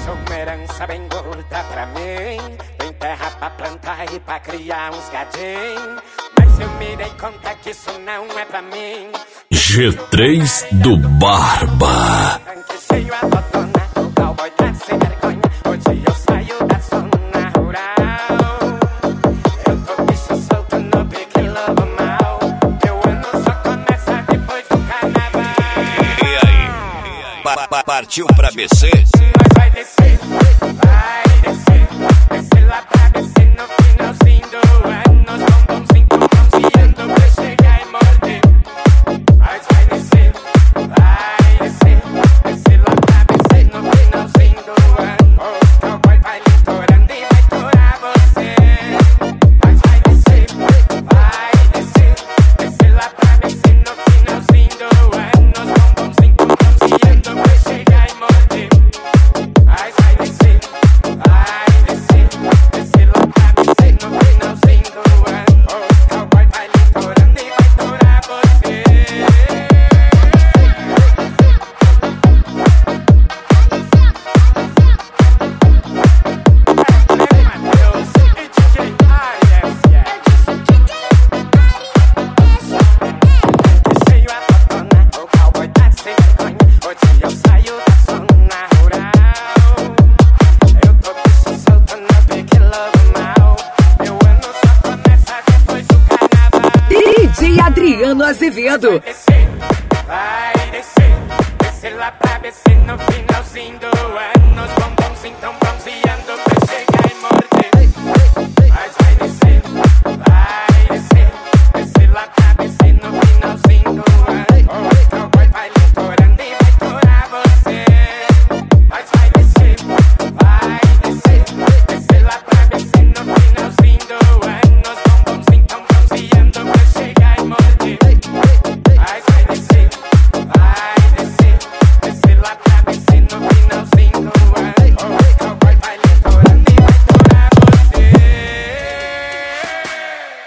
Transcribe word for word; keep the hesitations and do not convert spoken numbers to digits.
Deixa uma herança bem gorda pra mim. Tem terra pra plantar e pra criar uns gadinhos. Mas eu me dei conta que isso não é pra mim. G três do Barba. Tanque cheio a totona, o cowboy tá sem vergonha. Hoje eu saio da zona rural. Eu tô bicho solto no pique lobo mal. Meu ano só começa depois do carnaval. E aí? Pa- pa- Partiu pra B C? Nós vai descer, vai descer. Descer lá pra B C no finalzinho do ano. Os bombonzinhos tão bronzeando pra chegar e morder. Nós vai descer, vai descer. Descer lá pra B C no finalzinho do ano. Os cowboy vai litorando e vai torar você. Nós vai descer, vai descer. Descer lá pra B C no finalzinho do ano. Os bombonzinhos tão bronzeando pra chegar e morder. Nós vai descer, vai descer. Descer lá pra B C no finalzinho do ano. Os cowboy vai litorando e vai torar você. Mateus e D J Arias, yeah. Cheio a totona, o cowboy tá sem vergonha. Hoje eu saio da zona rural. Eu tô bicho solto no pique lobo mal. Meu ano só começa depois do carnaval. D J Adriano Azevedo. Vai descer, vai descer. Descer lá pra B C no finalzinho do ano. Os bombonzinhos tão bronzeando pra chegar e morder. Mas vai descer,